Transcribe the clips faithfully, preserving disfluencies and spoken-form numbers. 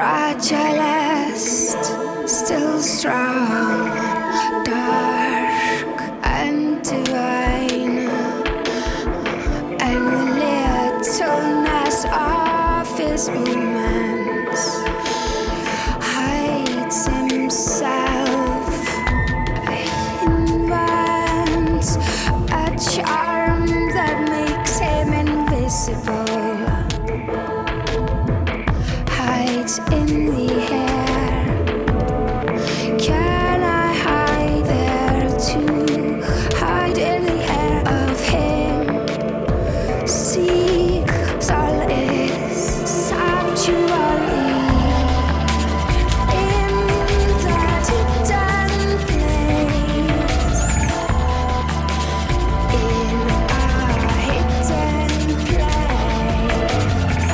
fragilest, still strong, dark and divine, and the littleness of his movements hides himself, invents a charm that makes him invisible, hides in the air. Can I hide there too? Hide in the air of him. Seek solace, sanctuary in that hidden place. In a hidden place.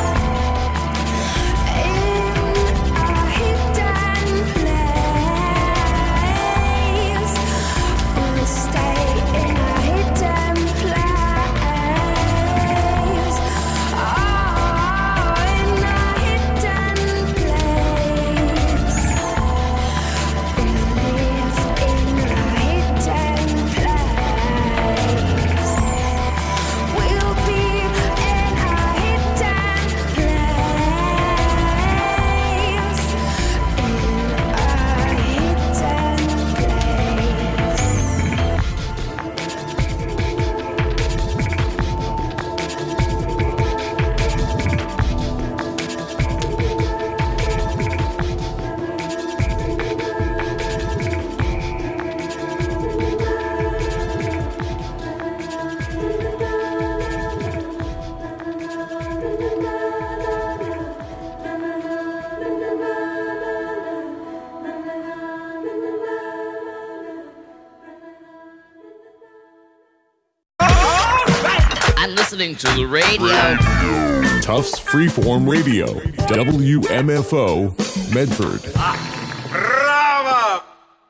Listening to the radio. Tufts Freeform Radio, W M F O, Medford. Ah, bravo!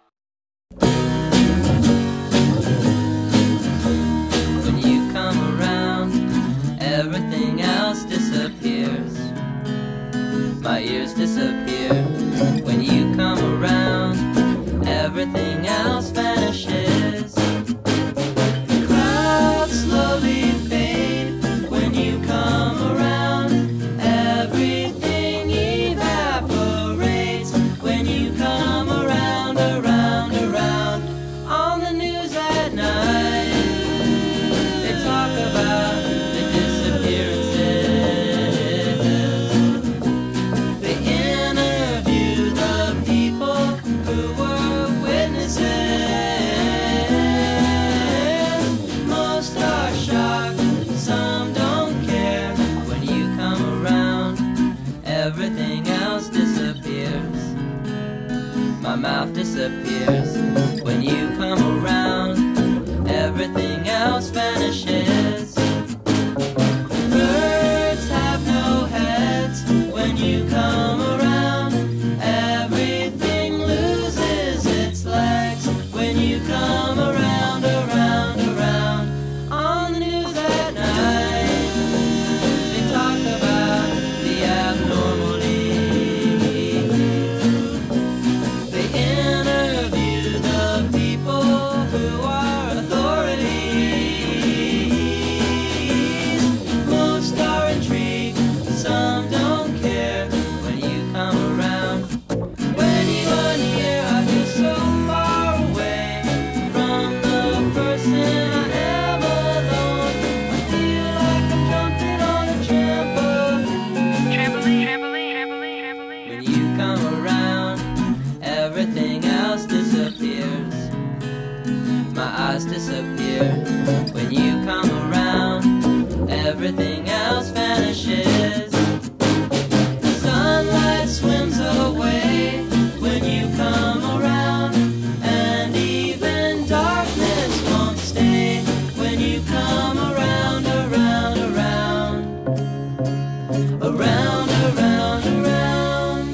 When you come around, everything else disappears. My ears disappear. When you come around, everything else vanishes. Crowds slowly when you come around, everything evaporates. When you come around, around, around, on the news at night, they talk about the disappearances. They interview the people who were witnesses. Most are shocked, some don't care. When you come around, everything else disappears. My mouth disappears. When you come around, everything else vanishes. Birds have no heads. When you come around, everything loses its legs. When you come around, around, around, on the news at night, they talk about the abnormalities. They interview the people who are authorities. Most are intrigued, some don't care. When you come around, when you are near, I feel so far away from the person I am alone. I feel like I'm jumping on a trampoline. Trampoline, trampoline, trampoline, trampoline. When you come around, everything else disappears. My eyes disappear. When you come around, everything else vanishes. Sunlight swims away when you come around, and even darkness won't stay when you come around, around, around, around, around, around.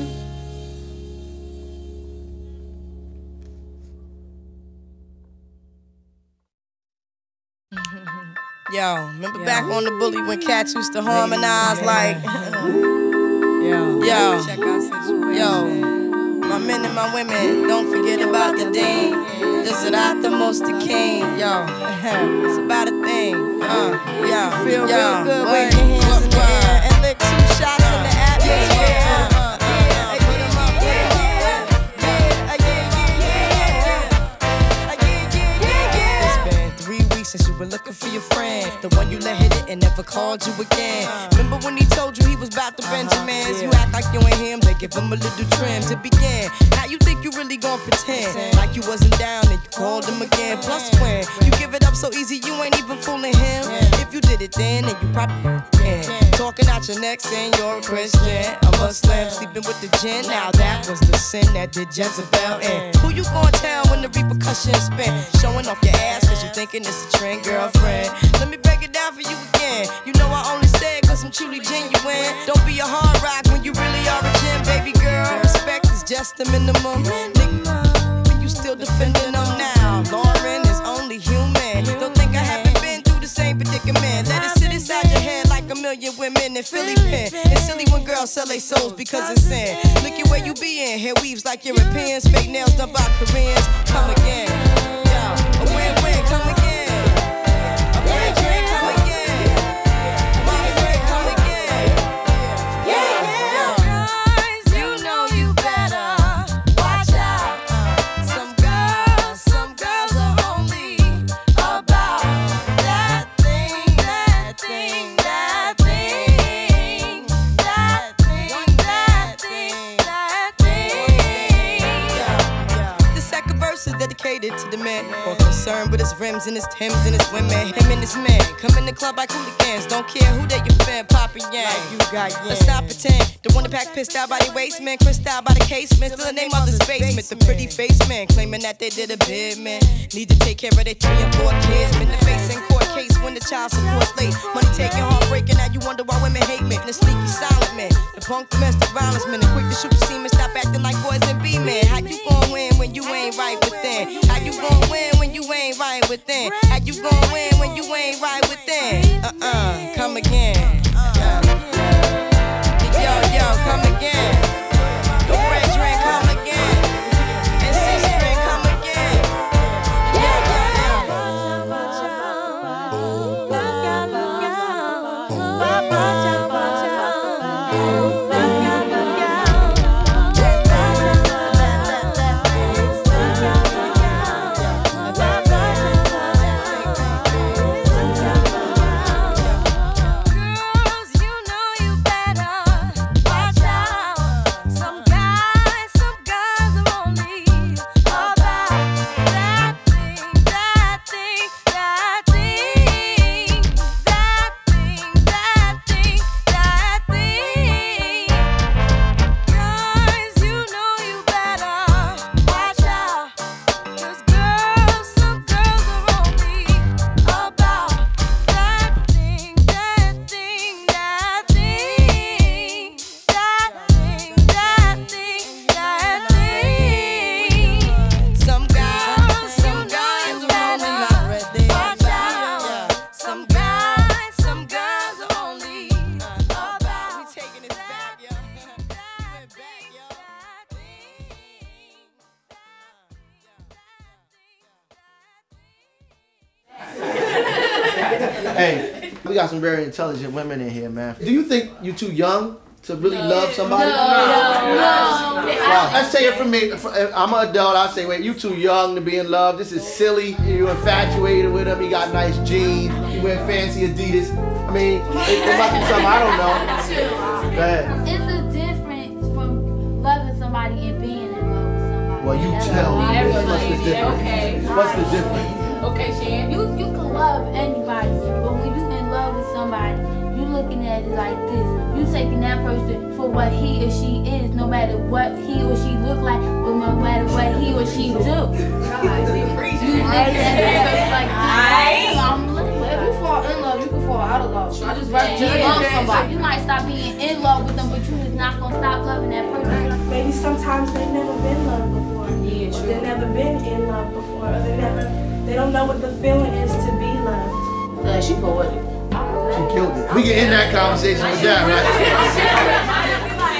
Yo, remember yeah. back on the bully when cats used to harmonize yeah. like, yeah, Yo, yo, my men and my women, don't forget about the dean. This is not the most the king. Yo, it's about a thing. Uh, yo, feel yo, real good. Wave your hands in the air and lick two shots in the atmosphere. Uh, uh, uh, put 'em up, yeah, yeah, yeah, yeah, yeah, yeah, yeah. It's been three weeks since you were looking for your friend, the one you let hit it and never called you again. Remember when he told you he was about to Benjamins? You act like you ain't him, they give him a little trim to begin. How you think you really gon' pretend like you wasn't down and you called him again? Plus when you give it up so easy, you ain't even fooling him. If you did it then, then you probably can. Talking out your neck saying you're a Christian, a Muslim, sleeping with the gin. Now that was the sin that did Jezebel in. Who you gon' tell when the repercussions spin? Showing off your ass cause you thinking it's a trend, girlfriend. Let me break it down for you again. You know I only say it cause I'm truly genuine. Don't be a hard rock when you really are a gem, baby girl. Respect is just the minimum. Nigga, you still defending them now. Lauren is only human. Don't think I haven't been through the same predicament. Let it sit inside your head like a million women in Philly pen. It's silly when girls sell their souls because it's sin. Look at where you be in. Hair weaves like Europeans. Fake nails done by Koreans. Come again. Yo, a win-win, come again. To the man, more concerned with his rims and his Timbs and his women. Him and his man come in the club like hooligans. Don't care who they your fan, Papa Yang. Like you got yeah. Let's not pretend. The one that pack pissed out by the waist, man. Crissed out by the casement. Still the name of this basement. The pretty face man claiming that they did a bid, man. Need to take care of their three and four kids. Been the face in court case when the child support's late. Money taking, heartbreaking. Now you wonder why women hate me. The sneaky silent man. The punk domestic violence man. The quick to shoot the semen. Stop acting like boys and be men. How you gon' win when you ain't right within? How you gon' win when you ain't right within? How you gon' win when you ain't right within? Uh-uh, come again. Uh. Yo, yo, come again. The red drink, come again. And six drink, come again. Yeah, yeah, Hey, we got some very intelligent women in here, man. Do you think you're too young to really no. love somebody? No, no, no. Well, let's say it for me. I'm an adult. I say, wait, you too young to be in love. This is silly. You're infatuated with him. He got nice jeans. He wear fancy Adidas. I mean, it, it must be something I don't know. Go ahead. It's a difference from loving somebody and being in love with somebody. Well, you tell me. What's the difference? Okay. What's the difference? Okay, Shan. You you can love anybody, but when you in love with somebody, you looking at it like this. You taking that person for what he or she is, no matter what he or she look like, but no matter what he or she do. You that person like this. If you fall in love, you can fall out of love. I just rather just love somebody. You might stop being in love with them, but you just not gonna stop loving that person. Maybe sometimes they've never been loved before. Yeah, true. They've never been in love before. Or they never. They don't know what the feeling is to be loved. Uh, she poetic. She killed it. We can end that conversation with that, right?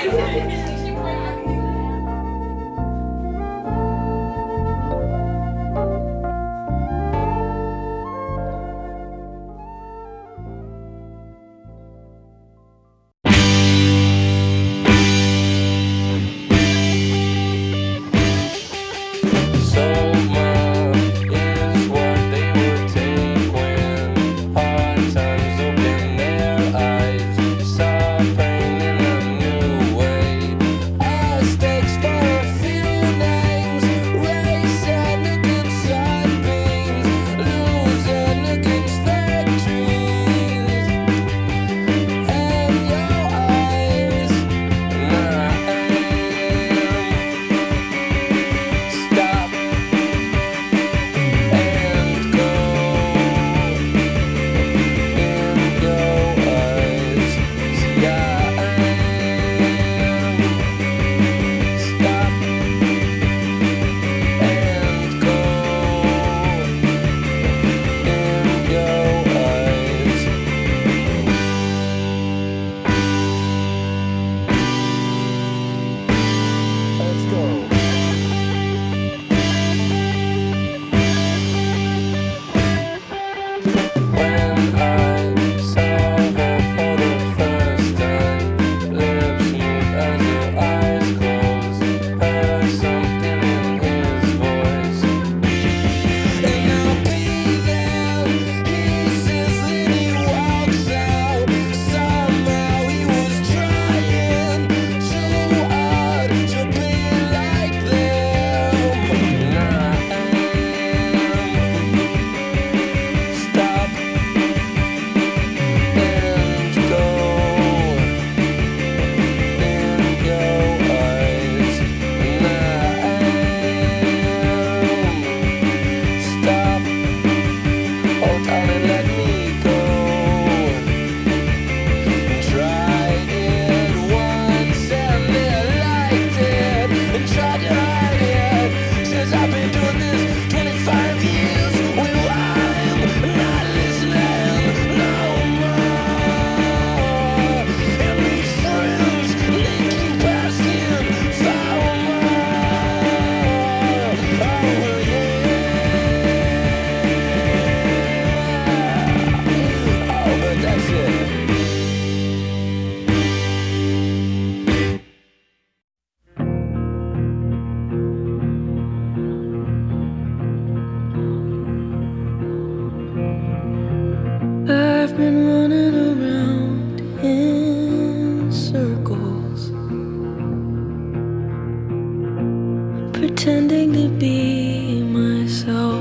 pretending to be myself.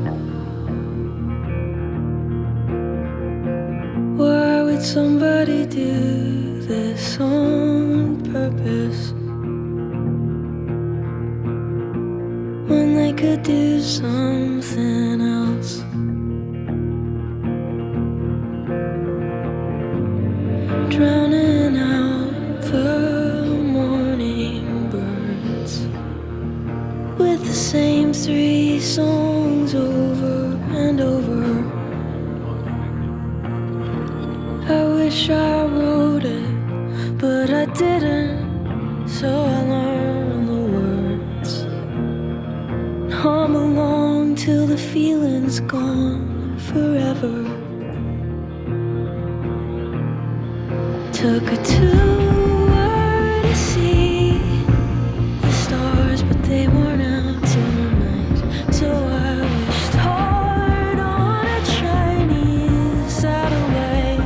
Why would somebody do this on purpose when they could do something else? Drowning out the morning birds with the same three songs over and over. I wish I wrote it, but I didn't, so I learned the words. Hum along till the feeling's gone forever. Took a tour to see the stars, but they weren't out tonight. So I wished hard on a Chinese satellite.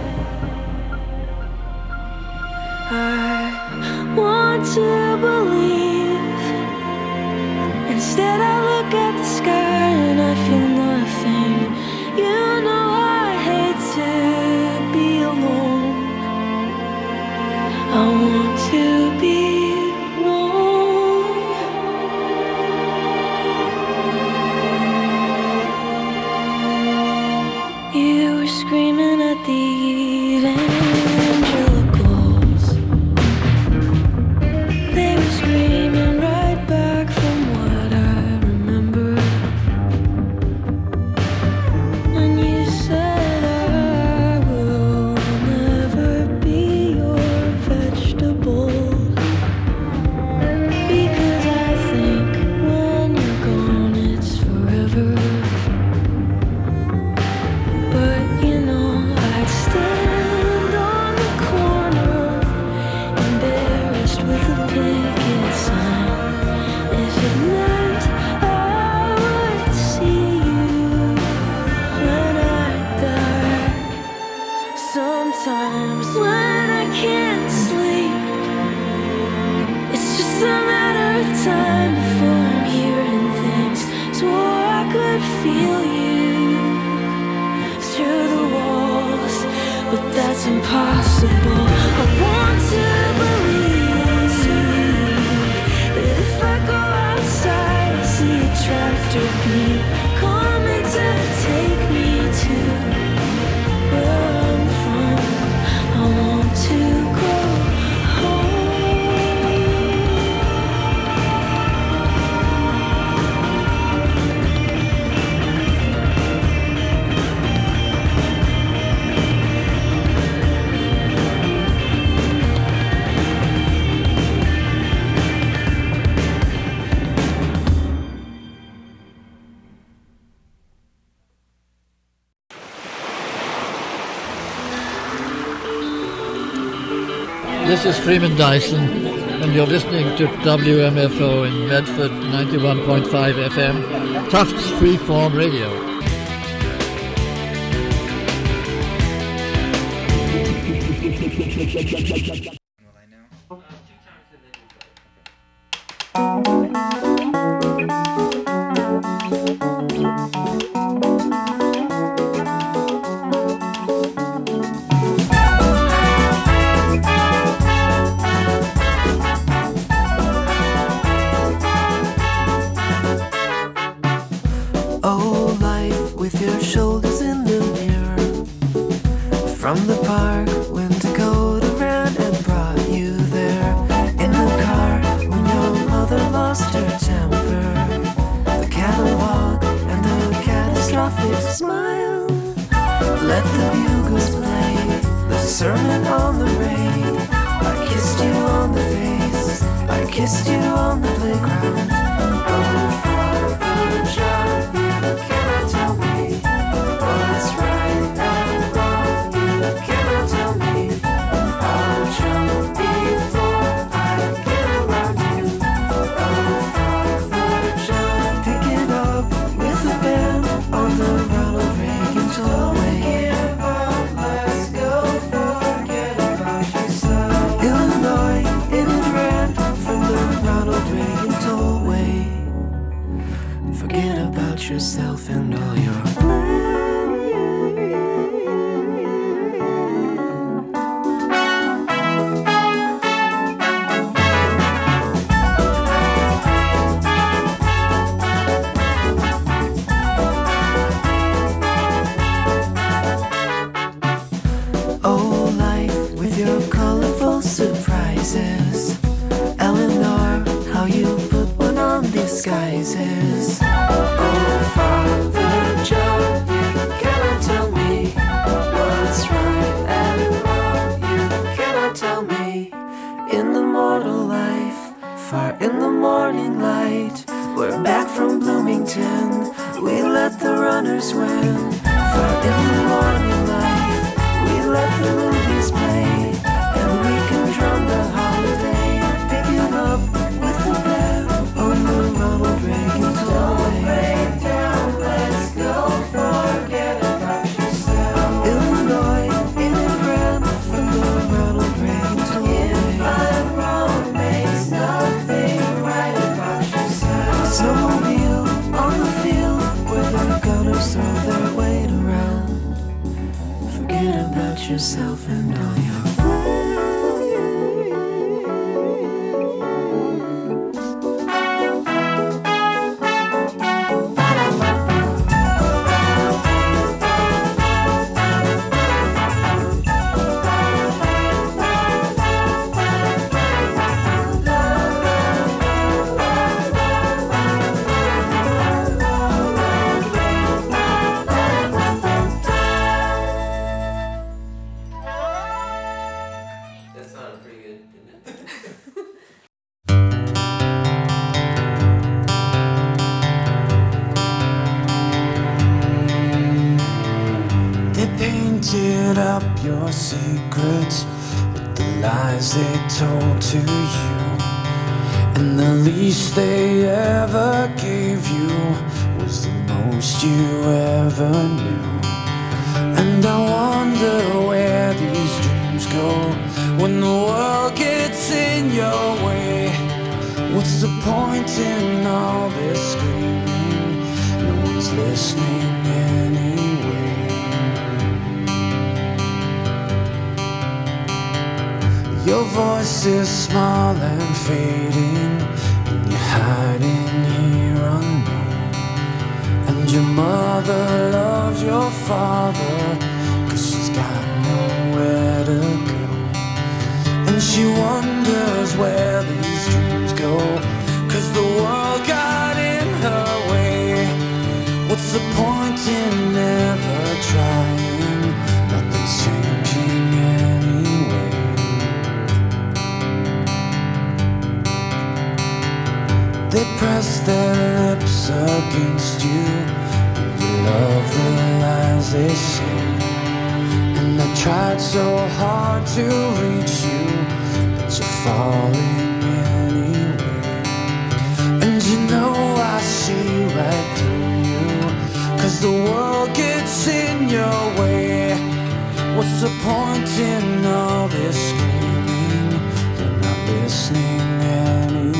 I want to believe. Instead I look at the sky and I feel nothing. You know I hate to be alone. it's impossible. I want to believe that if I go outside, I see a tractor beam coming to take me to where I'm from. I want to go home. This is Freeman Dyson, and you're listening to W M F O in Medford, ninety-one point five F M, Tufts Freeform Radio. Oh, life with your shoulders in the mirror. From the park when Dakota ran and brought you there. In the car when your mother lost her temper. The catalog and the catastrophic smile. Let the bugles play the sermon on the rain. I kissed you on the face, I kissed you on the playground. Oh, Father John, you cannot tell me what's right and wrong. You cannot tell me I'll jump before I get around you. Oh, Father John, pick it up with a band on the Ronald Reagan tollway. Let's go, forget about yourself. Illinois, in it ran from the Ronald Reagan tollway. Forget about yourself and all your plans. Oh, life with your colorful surprises. Eleanor, how you put one on disguises. Oh, Father John, you cannot tell me what's right and wrong. You cannot tell me. In the mortal life, far in the morning light, we're back from Bloomington. We let the runners win. Far in the morning life, we let the movies play, and we can drum the holiday. Pick it up with the band on the Ronald Reagan tollway. Break down, let's go, forget about yourself. Illinois, in it ran from the Ronald Reagan tollway. If I'm wrong, makes nothing right about yourself. Snowmobile on the field where the gunners throw their weight around. Forget about yourself and all your plans. That sounded pretty good, didn't it? They painted up your secrets with the lies they told to you, and the least they ever gave you was the most you ever knew. And I wonder where these dreams go when the world gets in your way. What's the point in all this screaming? No one's listening anyway. Your voice is small and fading, and you're hiding here unknown. And your mother loves your father, cause she's got nowhere to go. And she wonders where these dreams go, cause the world got in her way. What's the point in never trying? Nothing's changing anyway. They press their lips against you, and you love the lies they say. And I tried so hard to reach you, but you're falling anyway. And you know I see right through you, cause the world gets in your way. What's the point in all this screaming? You're not listening anyway.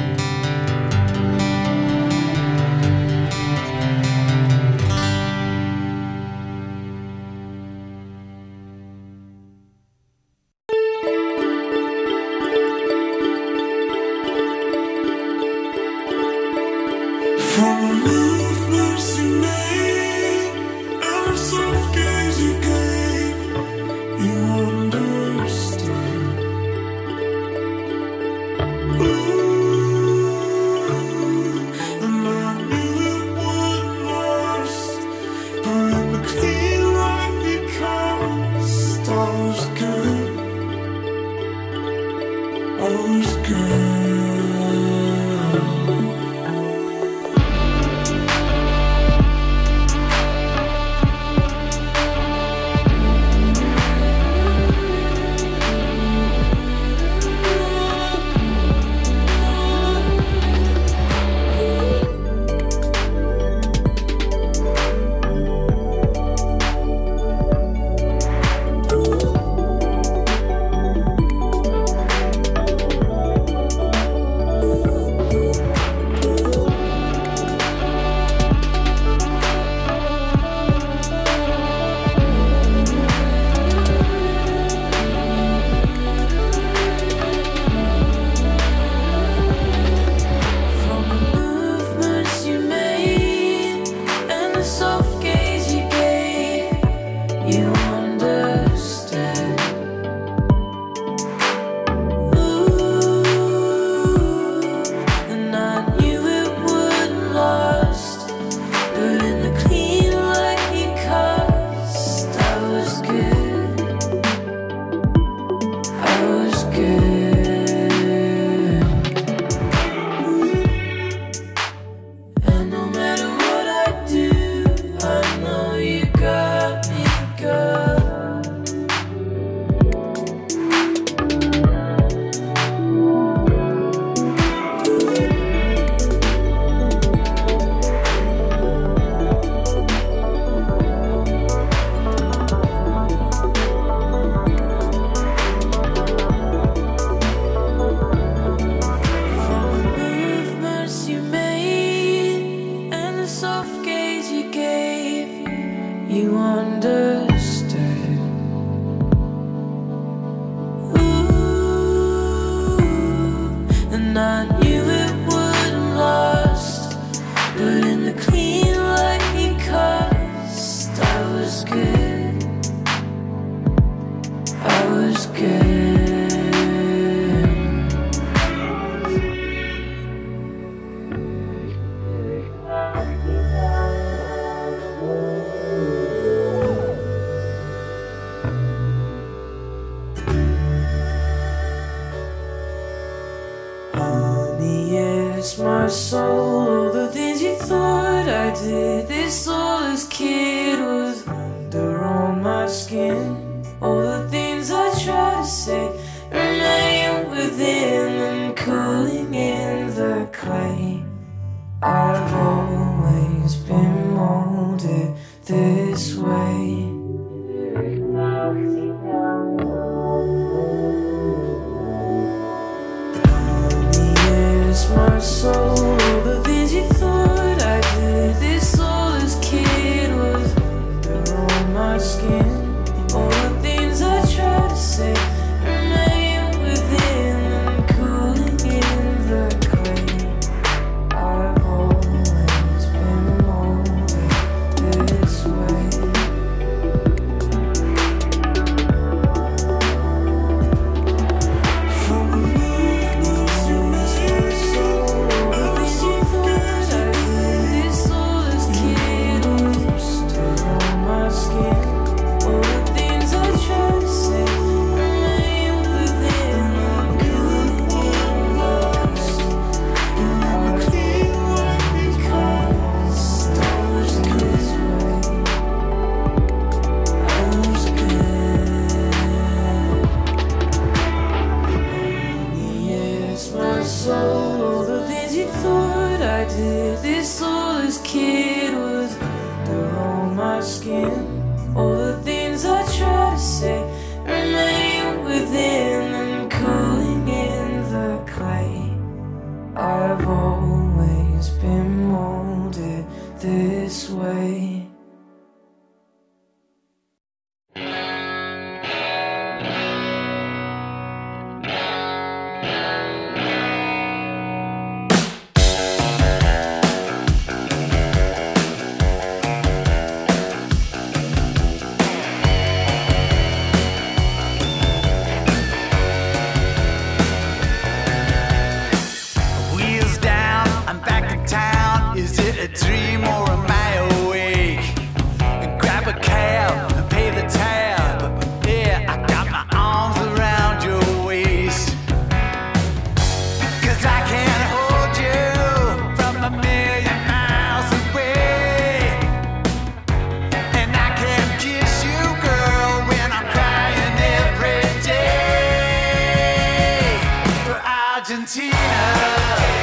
My soul, all the things you thought I did. This soulless kid was under on my skin. All the things I tried to say remain within and cooling in the clay. I've always been molded this way. My soul, skin. All the things I try to say remain within and cooling in the clay. I've always been molded this way. Dream or am I awake? And grab a cab and pay the tab. Yeah, I got my arms around your waist. Cause I can't hold you from a million miles away. And I can't kiss you, girl, when I'm crying every day. For Argentina,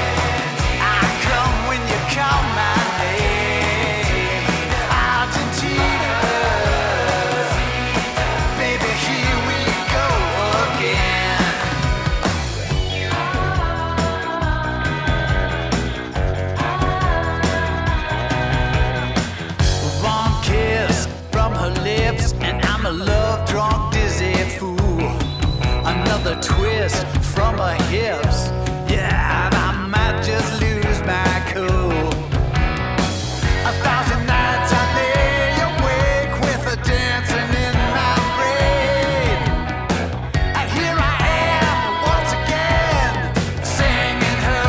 another twist from her hips. Yeah, and I might just lose my cool. A thousand nights I lay awake with her dancing in my brain. And here I am once again, singing her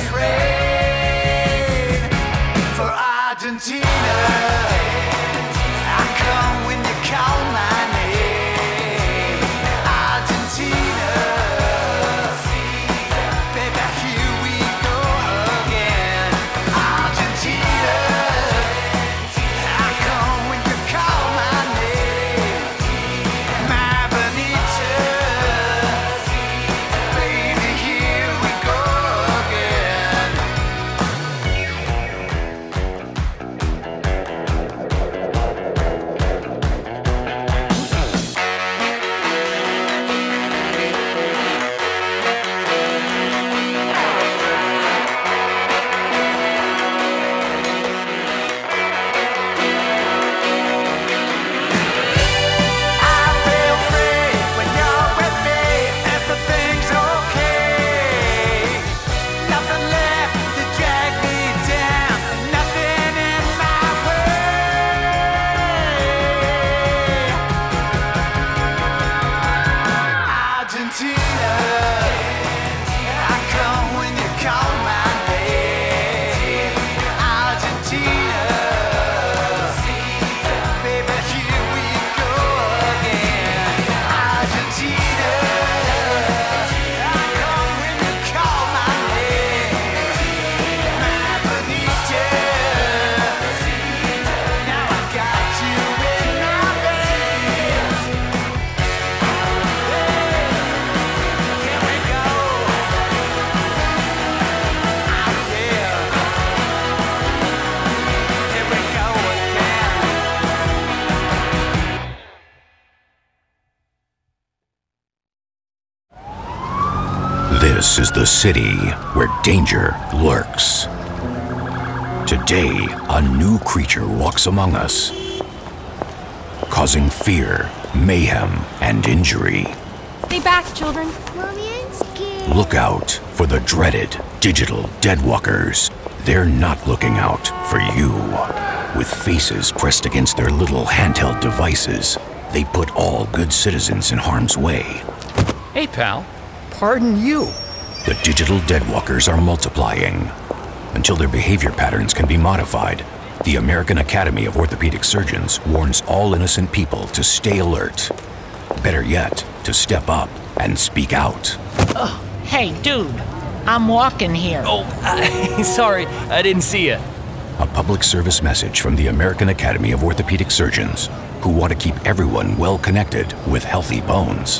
refrain. For Argentina, I come when you call my name. This is the city where danger lurks. Today, a new creature walks among us, causing fear, mayhem, and injury. Stay back, children. Mommy, I'm scared. Look out for the dreaded digital deadwalkers. They're not looking out for you. With faces pressed against their little handheld devices, they put all good citizens in harm's way. Hey, pal. Pardon you. The digital deadwalkers are multiplying. Until their behavior patterns can be modified, the American Academy of Orthopedic Surgeons warns all innocent people to stay alert. Better yet, to step up and speak out. Oh, hey, dude. I'm walking here. Oh, uh, sorry. I didn't see you. A public service message from the American Academy of Orthopedic Surgeons, who want to keep everyone well connected with healthy bones.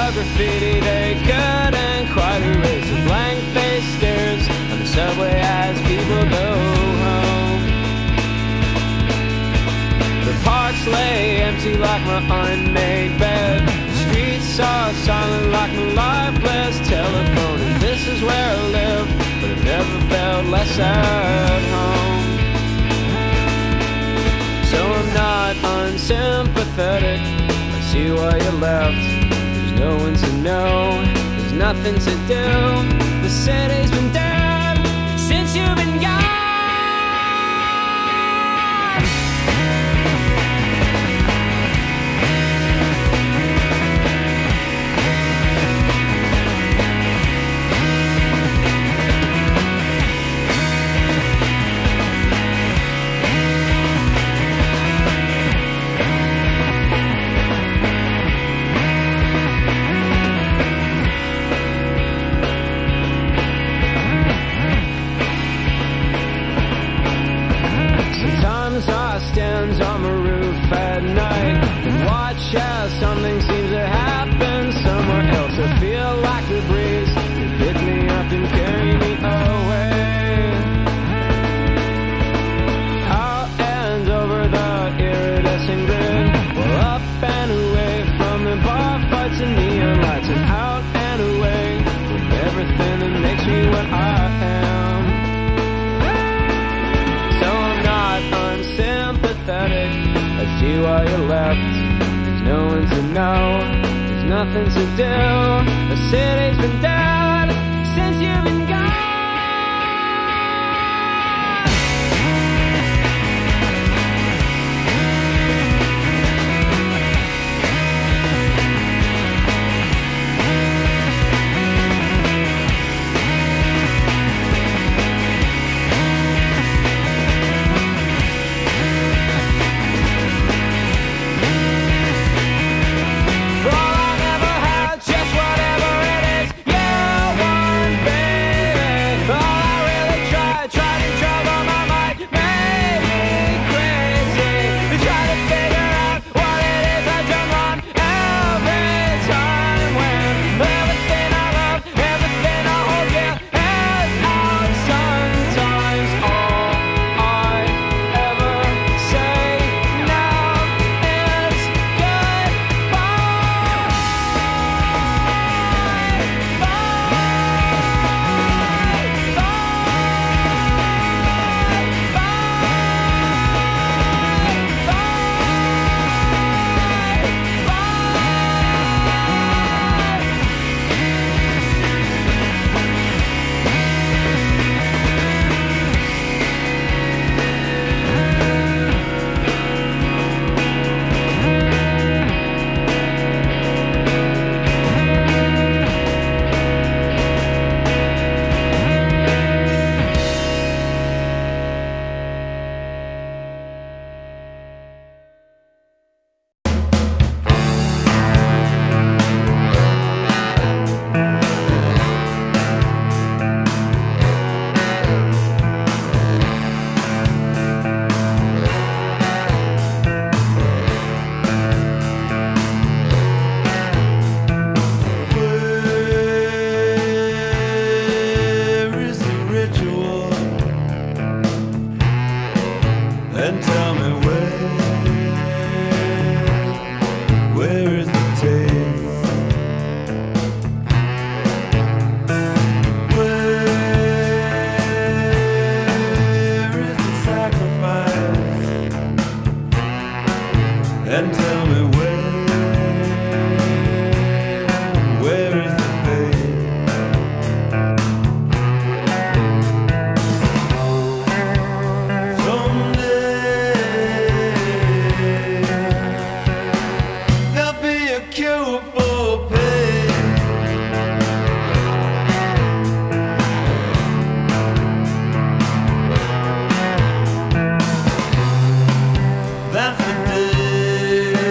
graffiti they couldn't quite erase. The blank face stares on the subway as people go home. The parks lay empty like my unmade bed. The streets are silent like my lifeless telephone. And this is where I live, but I've never felt less at home. So I'm not unsympathetic. I see why you left. There's no one to know. There's nothing to do. The city's been dead since you've been gone. Stands on the roof at night and watch as something seems to happen somewhere else. I feel like the breeze can pick me up and carry me away. Out and over the iridescent grid, well, up and away from the bar fights and neon lights, and out and away from everything that makes me what I am. So I'm not unsympathetic. I see why you left. There's no one to know. There's nothing to do. The city's been dead since you've been gone. That's the day.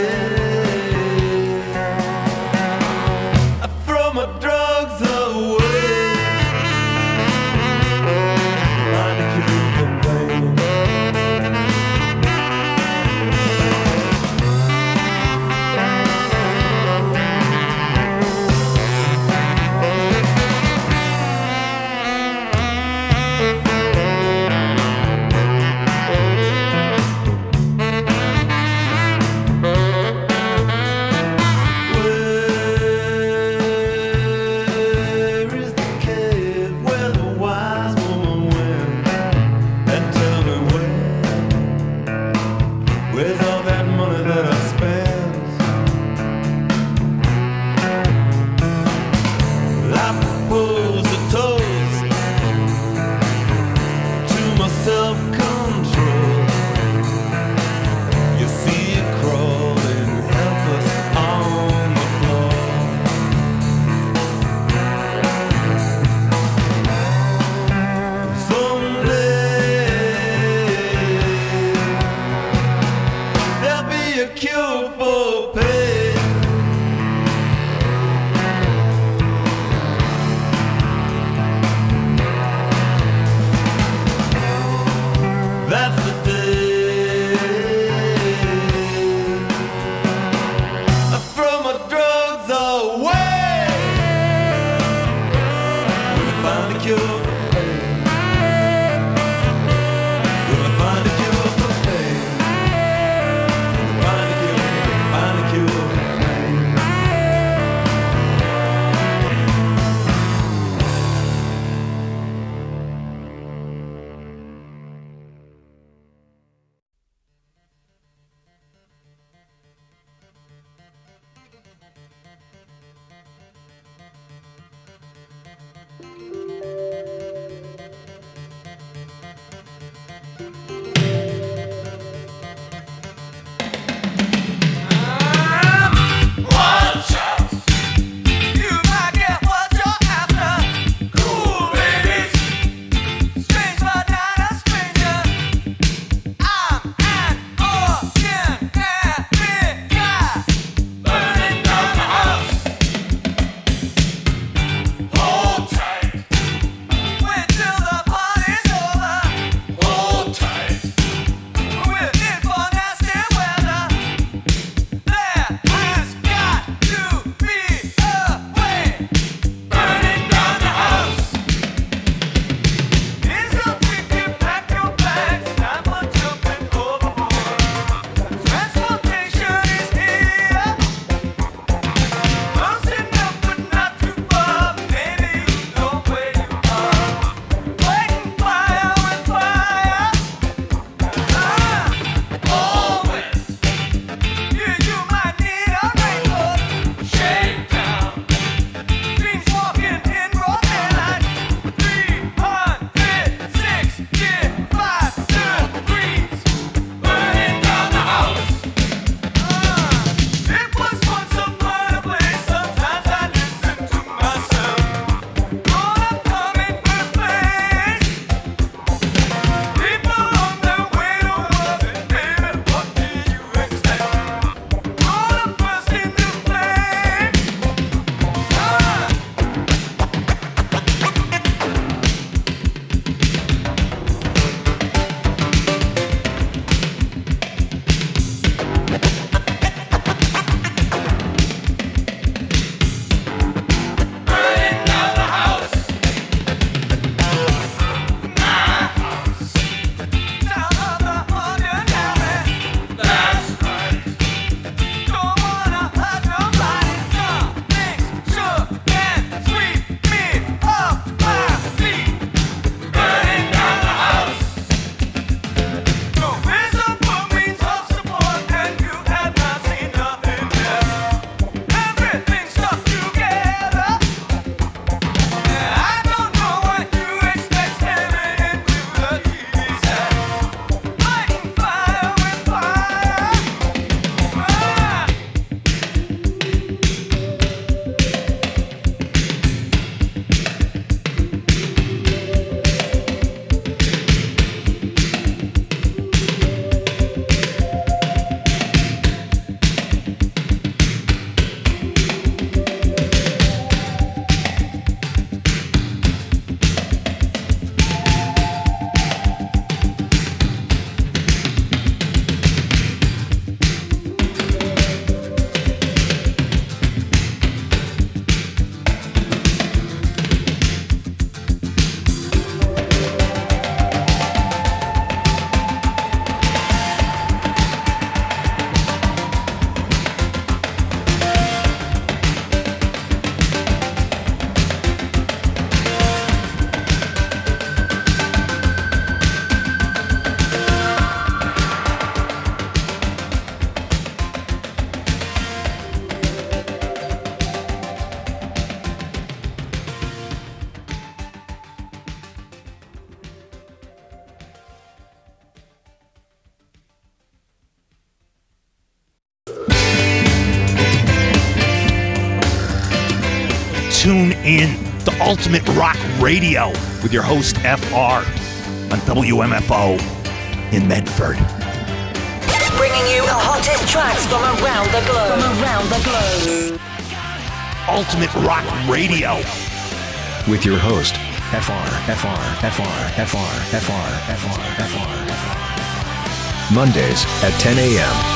in to Ultimate Rock Radio with your host, F R, on W M F O in Medford. Bringing you the hottest tracks from around the globe. From around the globe. Ultimate Rock Radio with your host, F R, F R, F R, F R, F R, F R, F R, F R. Mondays at ten a.m.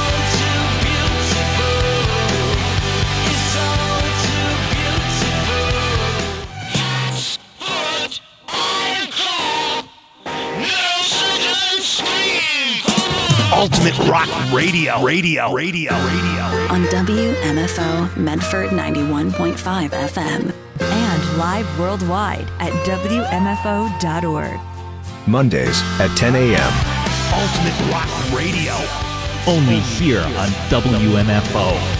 Ultimate Rock Radio, Radio, Radio, Radio. On W M F O Medford ninety-one point five F M. And live worldwide at W M F O dot org. Mondays at ten a.m. Ultimate Rock Radio. Only here on W M F O.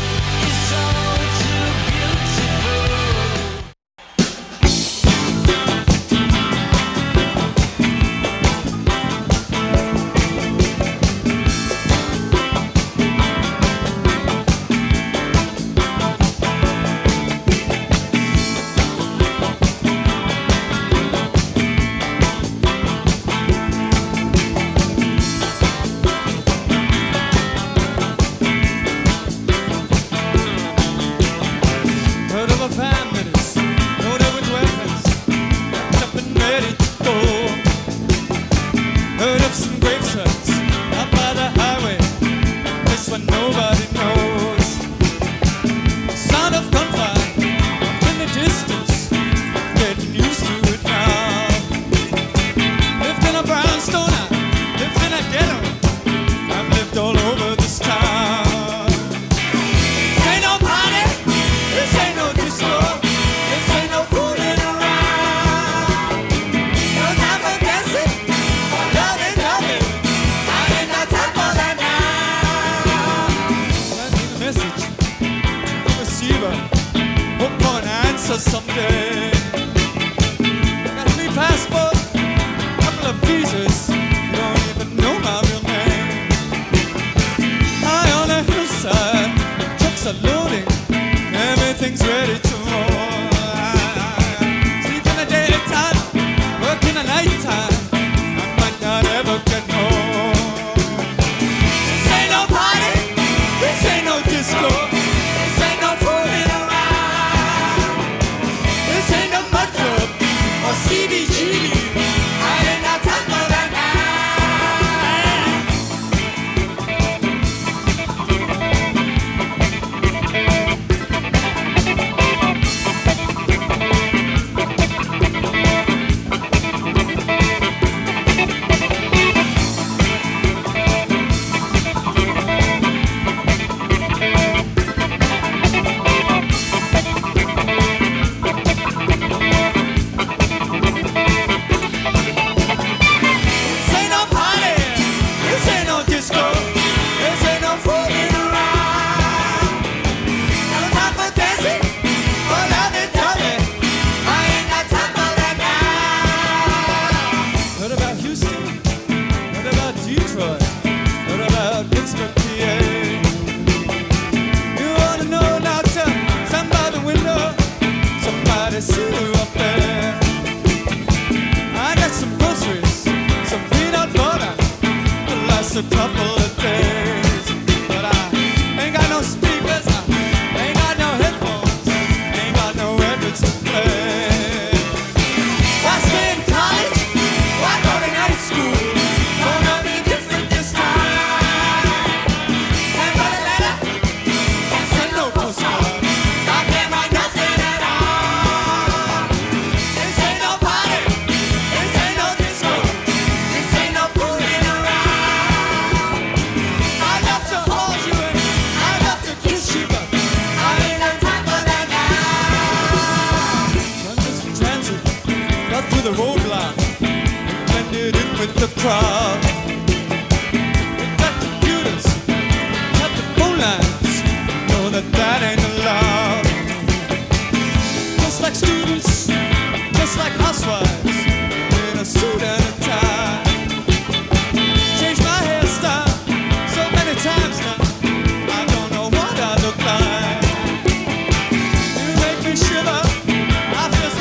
I feel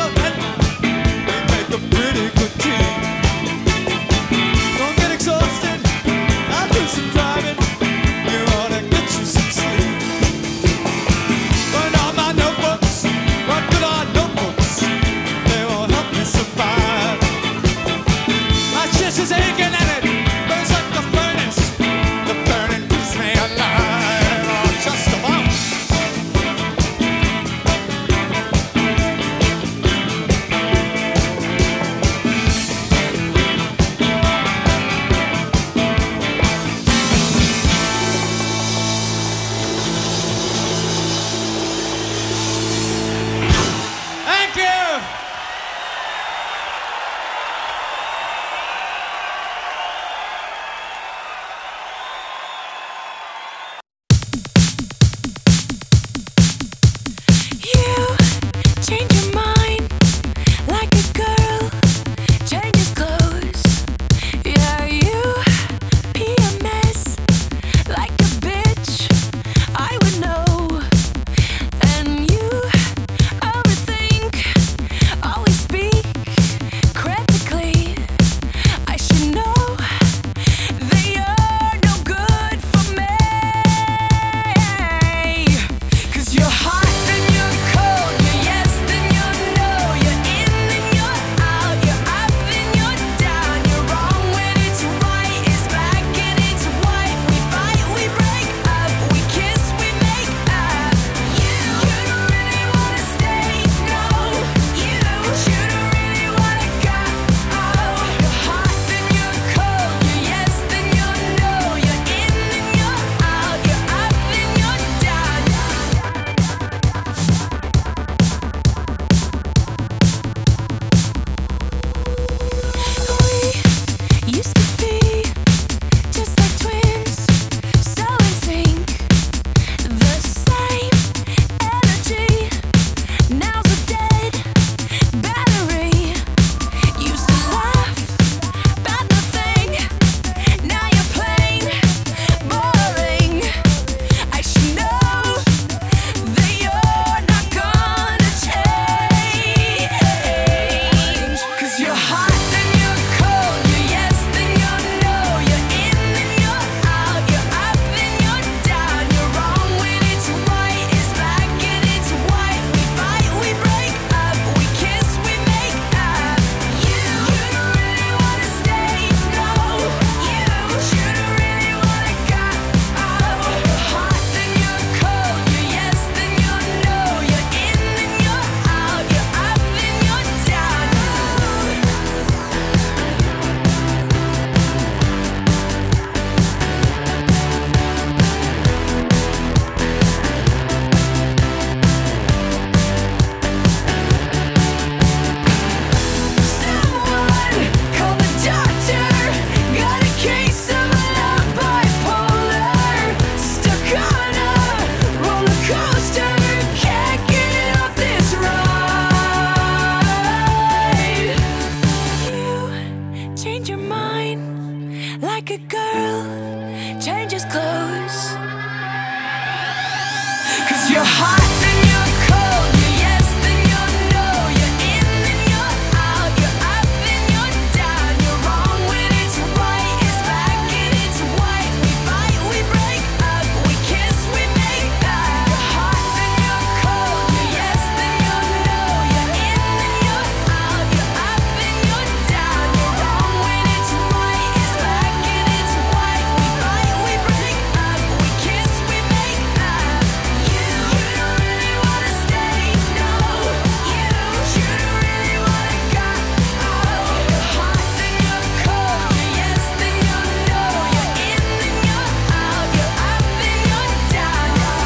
You're hot, then you're cold. You're yes, then you're no. You're in, then you're out. You're up, then you're down. You're wrong when it's right. It's black and it's white. We fight, we break up. We kiss, we make up. You're hot, then you're cold. You're yes, then you're no. You're in, then you're out. You're up, then you're down. You're wrong when it's right. It's black and it's white. We fight, we break up. We kiss, we make up. You, you don't really wanna stay, no. You, you don't really wanna go. Oh, you're hot, then you're cold. You're yes, then you're no. You're in, then you're out. You're up, then you're down.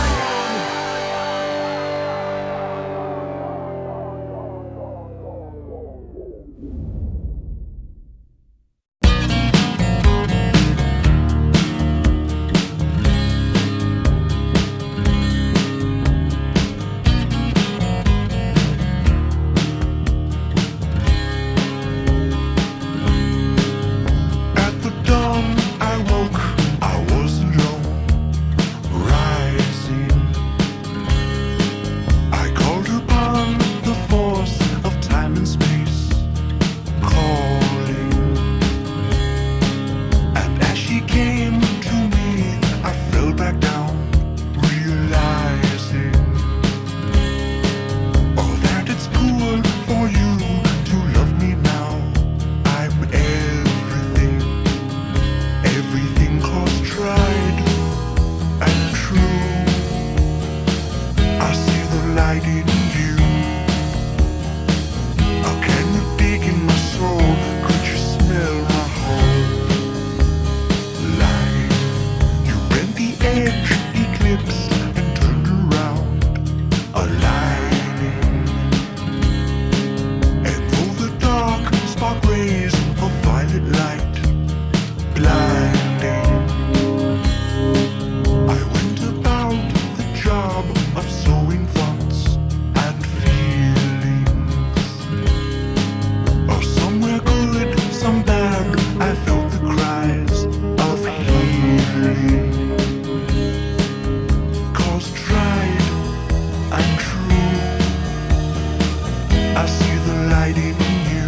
At the dawn I woke, I was alone, rising. I called upon the force of time and space, calling. And as she came to me, I fell back down, realizing, oh, that it's cool for you to love me now. I'm everything, everything cause tried and true. I see the light in you. How can you dig in my soul? Could you smell my whole life? You bent the edge, eclipsed and turned around, aligning. And though the dark spark rays of violet light blinding, I went about the job of sowing thoughts and feelings. Oh, somewhere good, some bad, I felt the cries of healing. Cause tried and true, I see the light in you.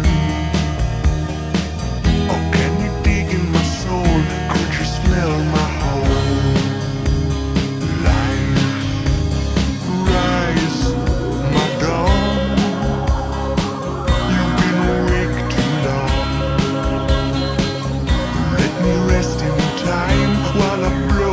Oh, can you dig in my soul? Could you smell my whole life? Rise, my dawn. You've been awake too long. Let me rest in time while I blow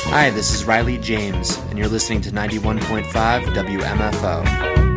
Hi, this is Riley James, and you're listening to ninety-one point five W M F O.